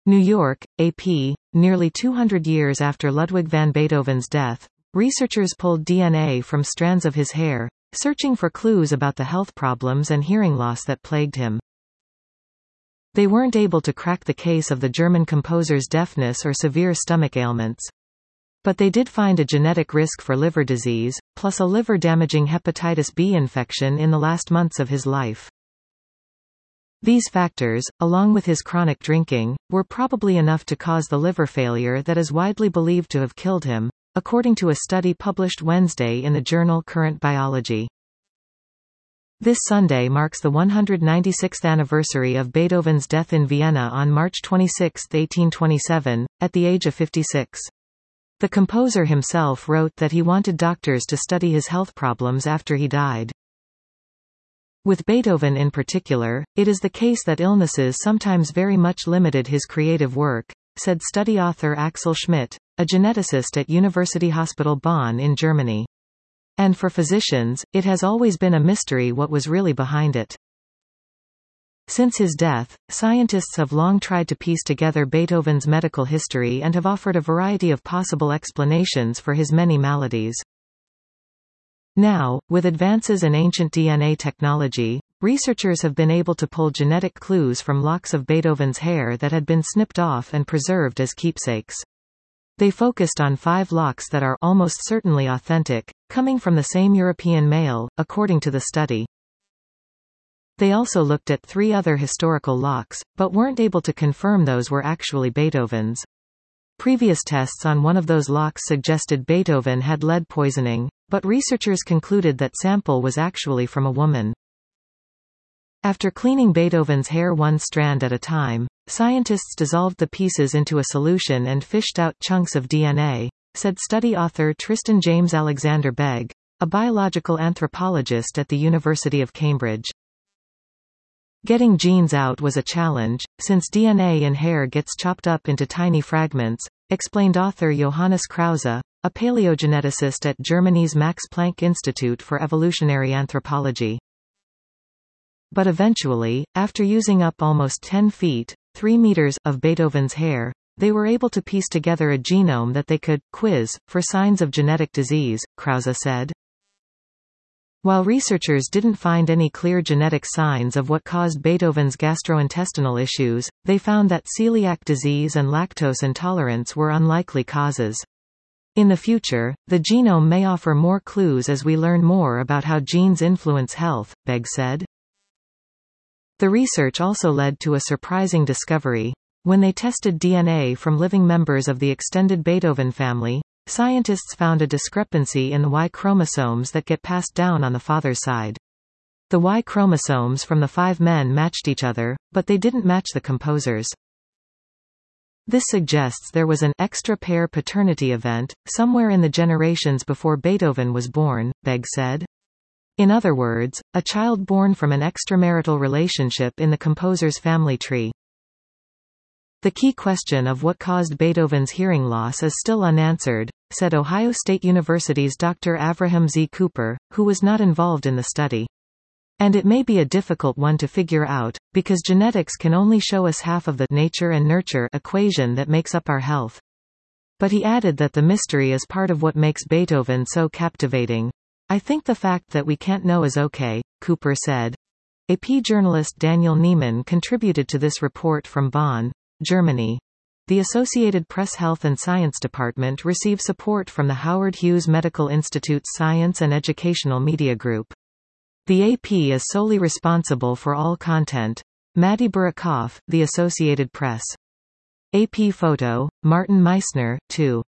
New York, AP. Nearly 200 years after Ludwig van Beethoven's death, researchers pulled DNA from strands of his hair, searching for clues about the health problems and hearing loss that plagued him. They weren't able to crack the case of the German composer's deafness or severe stomach ailments. But they did find a genetic risk for liver disease, plus a liver-damaging hepatitis B infection in the last months of his life. These factors, along with his chronic drinking, were probably enough to cause the liver failure that is widely believed to have killed him, according to a study published Wednesday in the journal Current Biology. This Sunday marks the 196th anniversary of Beethoven's death in Vienna on March 26, 1827, at the age of 56. The composer himself wrote that he wanted doctors to study his health problems after he died. With Beethoven in particular, it is the case that illnesses sometimes very much limited his creative work, said study author Axel Schmidt, a geneticist at University Hospital Bonn in Germany. And for physicians, it has always been a mystery what was really behind it. Since his death, scientists have long tried to piece together Beethoven's medical history and have offered a variety of possible explanations for his many maladies. Now, with advances in ancient DNA technology, researchers have been able to pull genetic clues from locks of Beethoven's hair that had been snipped off and preserved as keepsakes. They focused on 5 locks that are almost certainly authentic, coming from the same European male, according to the study. They also looked at 3 other historical locks, but weren't able to confirm those were actually Beethoven's. Previous tests on one of those locks suggested Beethoven had lead poisoning, but researchers concluded that sample was actually from a woman. After cleaning Beethoven's hair one strand at a time, scientists dissolved the pieces into a solution and fished out chunks of DNA, said study author Tristan James Alexander Begg, a biological anthropologist at the University of Cambridge. Getting genes out was a challenge, since DNA in hair gets chopped up into tiny fragments, explained author Johannes Krause, a paleogeneticist at Germany's Max Planck Institute for Evolutionary Anthropology. But eventually, after using up almost 10 feet, 3 meters, of Beethoven's hair, they were able to piece together a genome that they could quiz for signs of genetic disease, Krause said. While researchers didn't find any clear genetic signs of what caused Beethoven's gastrointestinal issues, they found that celiac disease and lactose intolerance were unlikely causes. In the future, the genome may offer more clues as we learn more about how genes influence health, Begg said. The research also led to a surprising discovery. When they tested DNA from living members of the extended Beethoven family, scientists found a discrepancy in the Y chromosomes that get passed down on the father's side. The Y chromosomes from the 5 men matched each other, but they didn't match the composer's. This suggests there was an extra pair paternity event, somewhere in the generations before Beethoven was born, Begg said. In other words, a child born from an extramarital relationship in the composer's family tree. The key question of what caused Beethoven's hearing loss is still unanswered, said Ohio State University's Dr. Avraham Z. Cooper, who was not involved in the study. And it may be a difficult one to figure out, because genetics can only show us half of the nature and nurture equation that makes up our health. But he added that the mystery is part of what makes Beethoven so captivating. I think the fact that we can't know is okay, Cooper said. AP journalist Daniel Niemann contributed to this report from Bonn, Germany. The Associated Press Health and Science Department receives support from the Howard Hughes Medical Institute's Science and Educational Media Group. The AP is solely responsible for all content. Madi Burakoff, The Associated Press. AP Photo, Martin Meissner, 2.